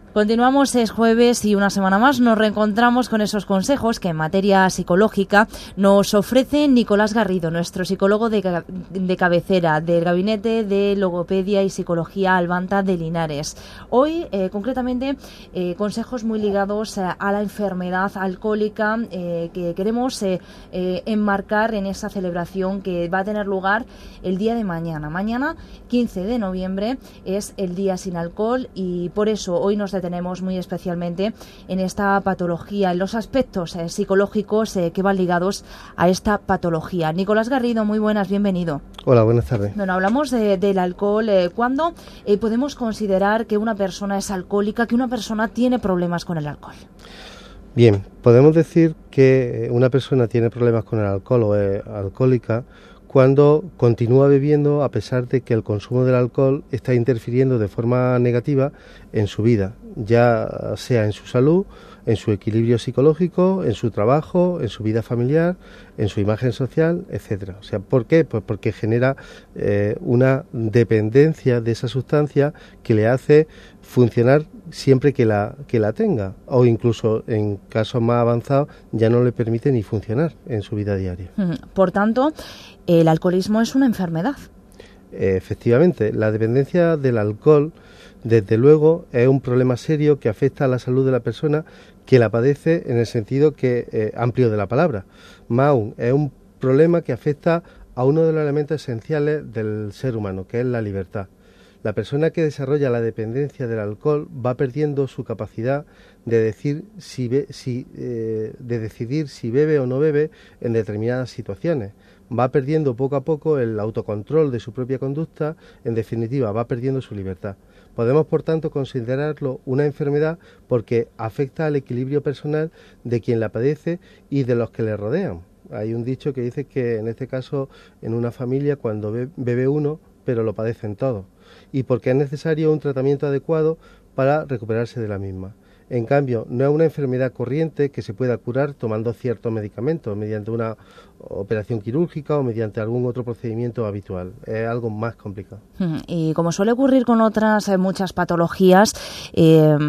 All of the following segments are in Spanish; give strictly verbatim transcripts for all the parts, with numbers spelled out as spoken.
Continuamos, es jueves y una semana más nos reencontramos con esos consejos que en materia psicológica nos ofrece Nicolás Garrido, nuestro psicólogo de, de cabecera del Gabinete de Logopedia y Psicología Albanta de Linares. Hoy, eh, concretamente, eh, consejos muy ligados a, a la enfermedad alcohólica eh, que queremos eh, eh, enmarcar en esa celebración que va a tener lugar el día de mañana. Mañana, quince de noviembre, es el Día Sin Alcohol y por eso hoy nos detenemos tenemos muy especialmente en esta patología, en los aspectos eh, psicológicos eh, que van ligados a esta patología. Nicolás Garrido, muy buenas, bienvenido. Hola, buenas tardes. Bueno, hablamos de, del alcohol. Eh, ¿Cuándo eh, podemos considerar que una persona es alcohólica, que una persona tiene problemas con el alcohol? Bien, podemos decir que una persona tiene problemas con el alcohol o es alcohólica cuando continúa bebiendo a pesar de que el consumo del alcohol está interfiriendo de forma negativa en su vida, ya sea en su salud, en su equilibrio psicológico, en su trabajo, en su vida familiar, en su imagen social, etcétera. O sea, ¿por qué? Pues porque genera eh, una dependencia de esa sustancia que le hace funcionar siempre que la que la tenga, o incluso en casos más avanzados ya no le permite ni funcionar en su vida diaria. Por tanto, el alcoholismo es una enfermedad. Efectivamente, la dependencia del alcohol, desde luego, es un problema serio que afecta a la salud de la persona que la padece en el sentido que eh, amplio de la palabra. Más aún, es un problema que afecta a uno de los elementos esenciales del ser humano, que es la libertad. La persona que desarrolla la dependencia del alcohol va perdiendo su capacidad de decir si, be, si eh, de decidir si bebe o no bebe en determinadas situaciones. Va perdiendo poco a poco el autocontrol de su propia conducta, en definitiva, va perdiendo su libertad. Podemos, por tanto, considerarlo una enfermedad porque afecta al equilibrio personal de quien la padece y de los que le rodean. Hay un dicho que dice que, en este caso, en una familia, cuando bebe uno, pero lo padecen todos, y porque es necesario un tratamiento adecuado para recuperarse de la misma. En cambio, no es una enfermedad corriente que se pueda curar tomando ciertos medicamentos, mediante una operación quirúrgica o mediante algún otro procedimiento habitual. Es algo más complicado. Y como suele ocurrir con otras eh, muchas patologías, eh,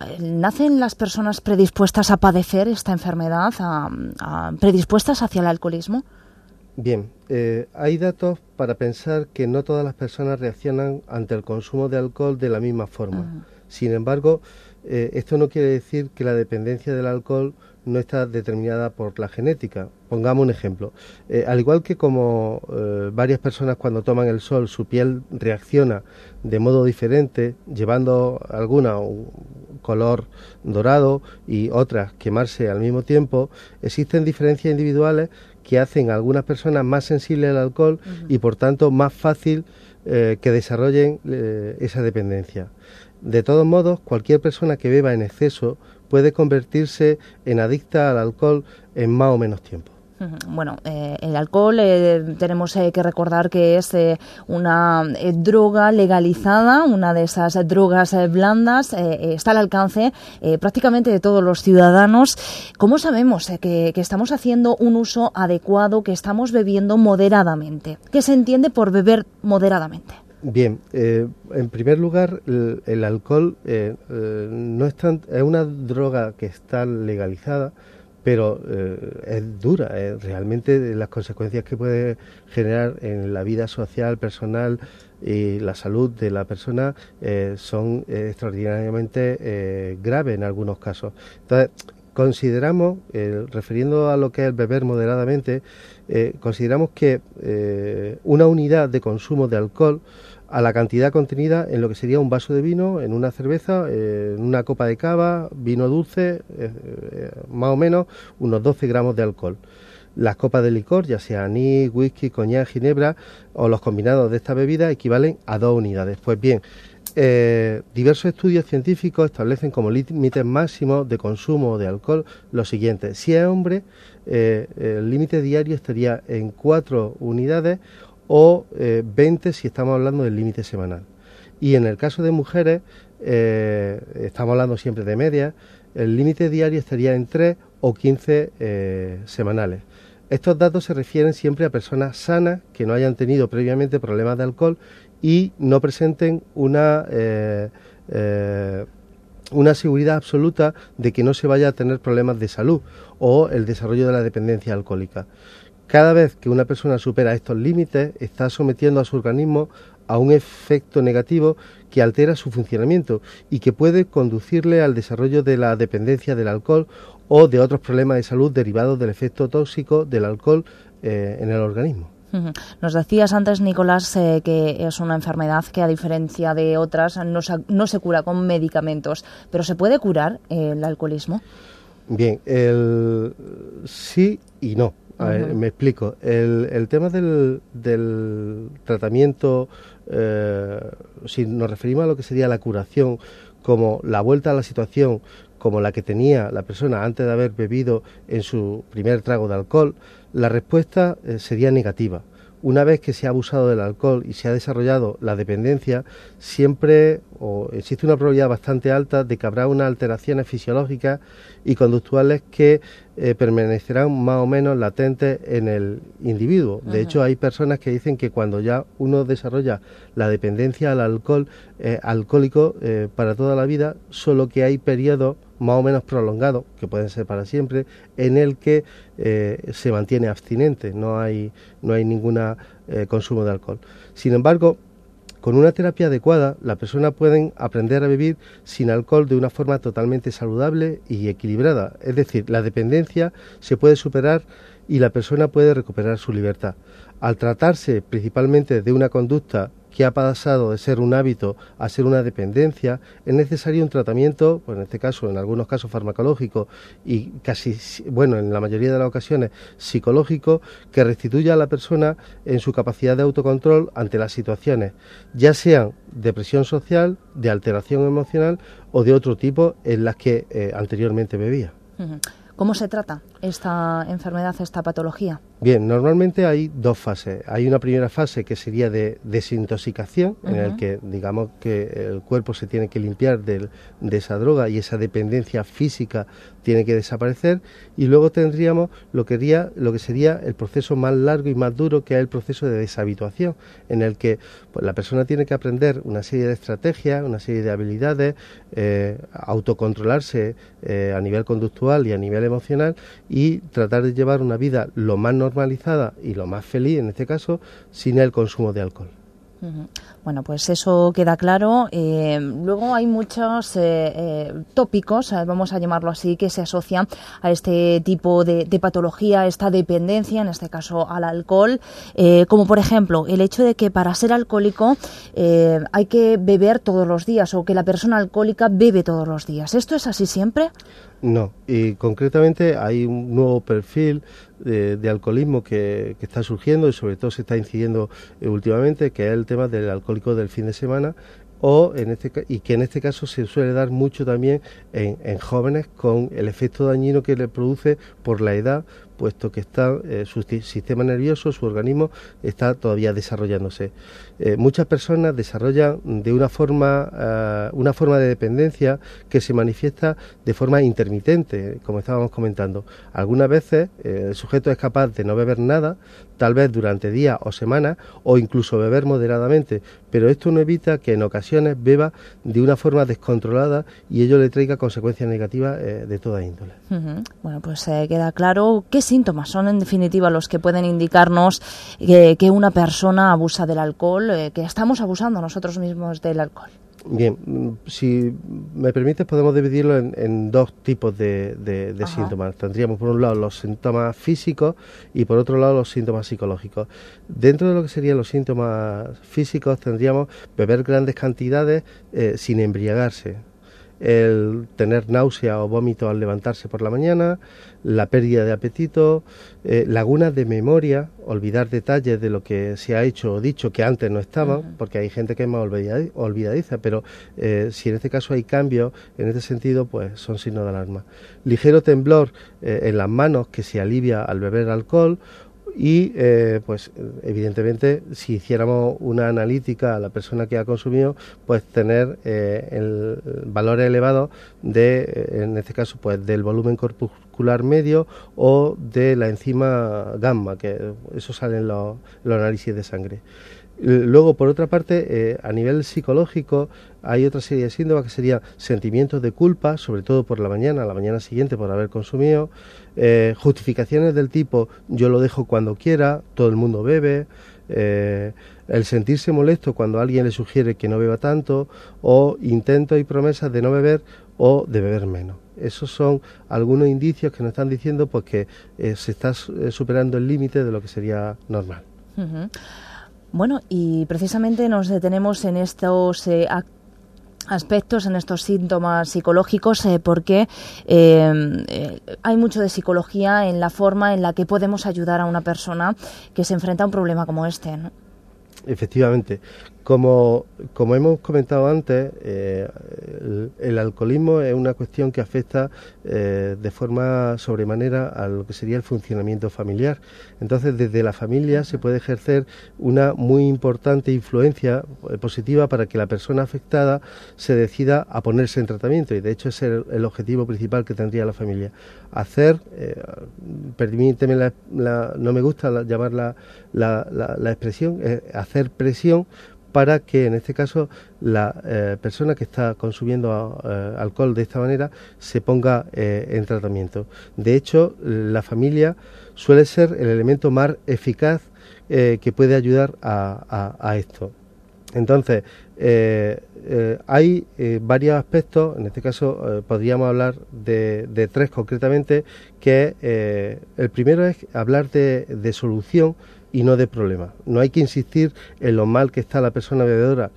¿nacen las personas predispuestas a padecer esta enfermedad, a, a, predispuestas hacia el alcoholismo? Bien, eh, hay datos para pensar que no todas las personas reaccionan ante el consumo de alcohol de la misma forma. Uh-huh. Sin embargo, eh, esto no quiere decir que la dependencia del alcohol no está determinada por la genética. Pongamos un ejemplo. Eh, al igual que como eh, varias personas cuando toman el sol su piel reacciona de modo diferente, llevando alguna un color dorado y otras quemarse al mismo tiempo, existen diferencias individuales que hacen a algunas personas más sensibles al alcohol uh-huh. y por tanto más fácil eh, que desarrollen eh, esa dependencia. De todos modos, cualquier persona que beba en exceso puede convertirse en adicta al alcohol en más o menos tiempo. Bueno, eh, el alcohol eh, tenemos eh, que recordar que es eh, una eh, droga legalizada, una de esas drogas eh, blandas, eh, está al alcance eh, prácticamente de todos los ciudadanos. ¿Cómo sabemos eh, que, que estamos haciendo un uso adecuado, que estamos bebiendo moderadamente? ¿Qué se entiende por beber moderadamente? Bien, eh, en primer lugar, el, el alcohol eh, eh, no es, tan, es una droga que está legalizada, pero eh, es dura, eh, realmente las consecuencias que puede generar en la vida social, personal y la salud de la persona eh, son eh, extraordinariamente eh, graves en algunos casos. Entonces, consideramos, eh, refiriendo a lo que es el beber moderadamente, eh, consideramos que eh, una unidad de consumo de alcohol a la cantidad contenida en lo que sería un vaso de vino, en una cerveza, eh, en una copa de cava, vino dulce, eh, eh, más o menos unos doce gramos de alcohol. Las copas de licor, ya sea anís, whisky, coñac, ginebra o los combinados de esta bebida equivalen a dos unidades. Pues bien, eh, diversos estudios científicos establecen como límites máximos de consumo de alcohol lo siguiente. Si es hombre, eh, el límite diario estaría en cuatro unidades o eh, veinte si estamos hablando del límite semanal. Y en el caso de mujeres, eh, estamos hablando siempre de media, el límite diario estaría en tres o quince eh, semanales. Estos datos se refieren siempre a personas sanas que no hayan tenido previamente problemas de alcohol y no presenten una eh, eh, una seguridad absoluta de que no se vaya a tener problemas de salud o el desarrollo de la dependencia alcohólica. Cada vez que una persona supera estos límites, está sometiendo a su organismo a un efecto negativo que altera su funcionamiento y que puede conducirle al desarrollo de la dependencia del alcohol o de otros problemas de salud derivados del efecto tóxico del alcohol eh, en el organismo. Nos decías antes, Nicolás, eh, que es una enfermedad que, a diferencia de otras, no se, no se cura con medicamentos, pero ¿se puede curar eh, el alcoholismo? Bien, el, sí y no. A ver, uh-huh. Me explico. El, el tema del, del tratamiento, eh, si nos referimos a lo que sería la curación, como la vuelta a la situación como la que tenía la persona antes de haber bebido en su primer trago de alcohol, la respuesta eh, sería negativa. Una vez que se ha abusado del alcohol y se ha desarrollado la dependencia, siempre o existe una probabilidad bastante alta de que habrá unas alteraciones fisiológicas y conductuales que eh, permanecerán más o menos latentes en el individuo. De uh-huh. hecho, hay personas que dicen que cuando ya uno desarrolla la dependencia al alcohol, eh, alcohólico eh, para toda la vida, solo que hay periodos más o menos prolongados, que pueden ser para siempre, en el que eh, se mantiene abstinente, no hay, no hay ningún eh, consumo de alcohol. Sin embargo, con una terapia adecuada, la persona puede aprender a vivir sin alcohol de una forma totalmente saludable y equilibrada. Es decir, la dependencia se puede superar y la persona puede recuperar su libertad. Al tratarse principalmente de una conducta que ha pasado de ser un hábito a ser una dependencia, es necesario un tratamiento, pues en este caso, en algunos casos farmacológico y casi, bueno, en la mayoría de las ocasiones psicológico, que restituya a la persona en su capacidad de autocontrol ante las situaciones, ya sean de presión social, de alteración emocional o de otro tipo en las que eh, anteriormente bebía. Uh-huh. ¿Cómo se trata esta enfermedad, esta patología? Bien, normalmente hay dos fases. Hay una primera fase que sería de desintoxicación, uh-huh. en el que digamos que el cuerpo se tiene que limpiar de, de esa droga y esa dependencia física tiene que desaparecer, y luego tendríamos lo que, sería, lo que sería el proceso más largo y más duro, que es el proceso de deshabituación, en el que pues, la persona tiene que aprender una serie de estrategias, una serie de habilidades, eh, autocontrolarse eh, a nivel conductual y a nivel emocional, y tratar de llevar una vida lo más normalizada y lo más feliz, en este caso, sin el consumo de alcohol. Uh-huh. Bueno, pues eso queda claro. Eh, luego hay muchos eh, eh, tópicos, eh, vamos a llamarlo así, que se asocian a este tipo de, de patología, esta dependencia, en este caso al alcohol, eh, como por ejemplo el hecho de que para ser alcohólico eh, hay que beber todos los días, o que la persona alcohólica bebe todos los días. ¿Esto es así siempre? No, y concretamente hay un nuevo perfil de, de alcoholismo que, que está surgiendo y sobre todo se está incidiendo eh, últimamente, que es el tema del alcohólico del fin de semana, o en este y que en este caso se suele dar mucho también en, en jóvenes, con el efecto dañino que le produce por la edad, puesto que está eh, su sistema nervioso, su organismo está todavía desarrollándose. Eh, muchas personas desarrollan de una forma uh, una forma de dependencia que se manifiesta de forma intermitente, como estábamos comentando. Algunas veces eh, el sujeto es capaz de no beber nada, tal vez durante días o semanas, o incluso beber moderadamente, pero esto no evita que en ocasiones beba de una forma descontrolada y ello le traiga consecuencias negativas eh, de toda índole. Uh-huh. Bueno, pues eh, queda claro qué síntomas son en definitiva los que pueden indicarnos eh, que una persona abusa del alcohol, eh, que estamos abusando nosotros mismos del alcohol. Bien, si me permites podemos dividirlo en, en dos tipos de, de, de síntomas. Tendríamos por un lado los síntomas físicos y por otro lado los síntomas psicológicos. Dentro de lo que serían los síntomas físicos tendríamos beber grandes cantidades eh, sin embriagarse, el tener náusea o vómito al levantarse por la mañana, la pérdida de apetito, eh, lagunas de memoria, olvidar detalles de lo que se ha hecho o dicho que antes no estaban, uh-huh. porque hay gente que es más olvidadiza, olvidadiza pero eh, si en este caso hay cambios en este sentido, pues son signos de alarma. Ligero temblor eh, en las manos que se alivia al beber alcohol. Y, eh, pues, evidentemente, si hiciéramos una analítica a la persona que ha consumido, pues tener eh, el valor elevado de, en este caso, pues del volumen corpuscular medio o de la enzima gamma, que eso sale en los, los análisis de sangre. Luego, por otra parte, eh, a nivel psicológico, hay otra serie de síntomas que serían sentimientos de culpa, sobre todo por la mañana, la mañana siguiente por haber consumido, eh, justificaciones del tipo yo lo dejo cuando quiera, todo el mundo bebe, eh, el sentirse molesto cuando alguien le sugiere que no beba tanto, o intentos y promesas de no beber o de beber menos. Esos son algunos indicios que nos están diciendo pues que eh, se está superando el límite de lo que sería normal. Uh-huh. Bueno, y precisamente nos detenemos en estos eh, aspectos, en estos síntomas psicológicos, eh, porque eh, eh, hay mucho de psicología en la forma en la que podemos ayudar a una persona que se enfrenta a un problema como este, ¿no? Efectivamente. Como, como hemos comentado antes, eh, el, el alcoholismo es una cuestión que afecta eh, de forma sobremanera a lo que sería el funcionamiento familiar. Entonces, desde la familia se puede ejercer una muy importante influencia eh, positiva para que la persona afectada se decida a ponerse en tratamiento, y de hecho ese es el, el objetivo principal que tendría la familia. Hacer, eh, permíteme, la, la, no me gusta la, llamar la, la, la, la expresión, eh, hacer presión para que en este caso la eh, persona que está consumiendo eh, alcohol de esta manera se ponga eh, en tratamiento. De hecho, la familia suele ser el elemento más eficaz eh, que puede ayudar a, a, a esto. Entonces, eh, eh, hay eh, varios aspectos, en este caso eh, podríamos hablar de, de tres concretamente, que eh, el primero es hablar de, de solución y no de problema. No hay que insistir en lo mal que está la persona bebedora,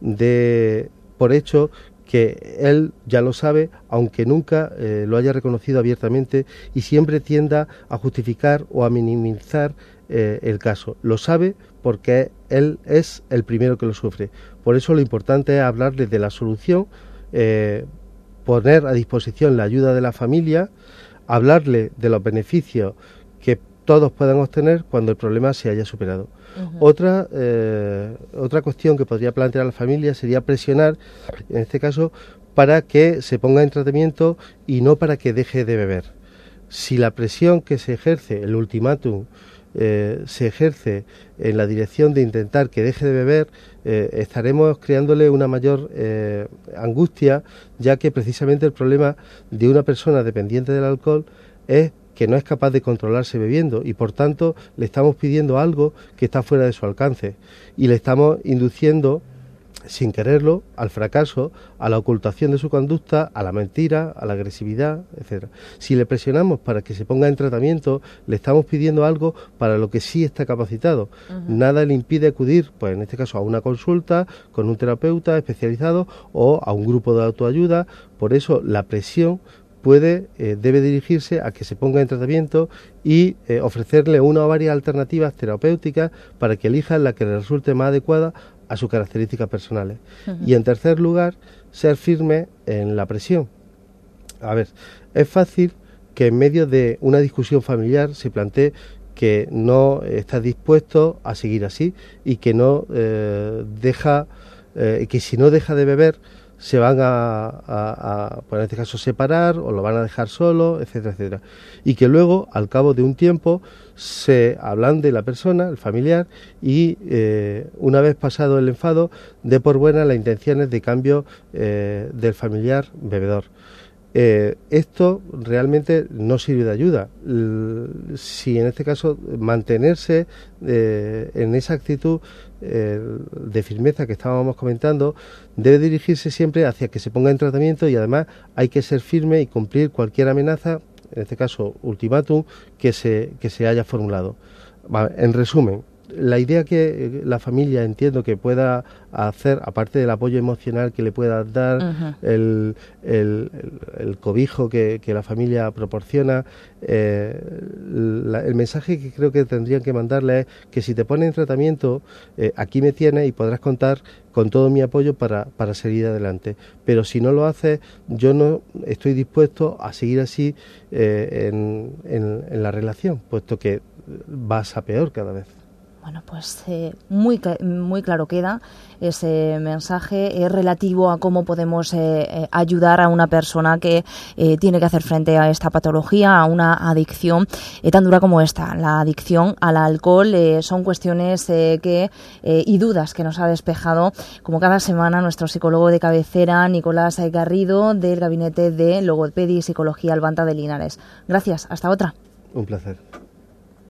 de por hecho que él ya lo sabe, aunque nunca eh, lo haya reconocido abiertamente, y siempre tienda a justificar o a minimizar eh, el caso. Lo sabe porque él es el primero que lo sufre. Por eso lo importante es hablarle de la solución, eh, poner a disposición la ayuda de la familia, hablarle de los beneficios que todos puedan obtener cuando el problema se haya superado. Uh-huh. Otra, eh, otra cuestión que podría plantear la familia sería presionar, en este caso, para que se ponga en tratamiento y no para que deje de beber. Si la presión que se ejerce, el ultimátum, eh, se ejerce en la dirección de intentar que deje de beber, eh, estaremos creándole una mayor eh, angustia, ya que precisamente el problema de una persona dependiente del alcohol es que no es capaz de controlarse bebiendo, y por tanto le estamos pidiendo algo que está fuera de su alcance y le estamos induciendo, sin quererlo, al fracaso, a la ocultación de su conducta, a la mentira, a la agresividad, etcétera. Si le presionamos para que se ponga en tratamiento, le estamos pidiendo algo para lo que sí está capacitado. Uh-huh. Nada le impide acudir, pues en este caso, a una consulta con un terapeuta especializado o a un grupo de autoayuda. Por eso la presión puede, eh, debe dirigirse a que se ponga en tratamiento y eh, ofrecerle una o varias alternativas terapéuticas para que elija la que le resulte más adecuada a sus características personales. Uh-huh. Y en tercer lugar, ser firme en la presión. A ver, es fácil que en medio de una discusión familiar se plantee que no está dispuesto a seguir así y que no eh, deja, eh, que si no deja de beber se van a, a, a, pues en este caso, separar o lo van a dejar solo, etcétera, etcétera. Y que luego, al cabo de un tiempo, se hablan de la persona, el familiar, y eh, una vez pasado el enfado, dé por buena las intenciones de cambio eh, del familiar bebedor. Eh, esto realmente no sirve de ayuda. L- si en este caso mantenerse eh, en esa actitud eh, de firmeza que estábamos comentando, debe dirigirse siempre hacia que se ponga en tratamiento, y además hay que ser firme y cumplir cualquier amenaza, en este caso ultimátum, que se, que se haya formulado. Vale, en resumen, la idea que la familia, entiendo, que pueda hacer, aparte del apoyo emocional que le pueda dar, uh-huh. el, el, el, el cobijo que, que la familia proporciona, eh, la, el mensaje que creo que tendrían que mandarle es que si te pones en tratamiento, eh, aquí me tienes y podrás contar con todo mi apoyo para, para seguir adelante. Pero si no lo haces, yo no estoy dispuesto a seguir así eh, en, en, en la relación, puesto que vas a peor cada vez. Bueno, pues eh, muy, muy claro queda ese mensaje eh, relativo a cómo podemos eh, eh, ayudar a una persona que eh, tiene que hacer frente a esta patología, a una adicción eh, tan dura como esta. La adicción al alcohol eh, son cuestiones eh, que eh, y dudas que nos ha despejado, como cada semana, nuestro psicólogo de cabecera, Nicolás Garrido, del Gabinete de Logopedia y Psicología Albanta de Linares. Gracias, hasta otra. Un placer.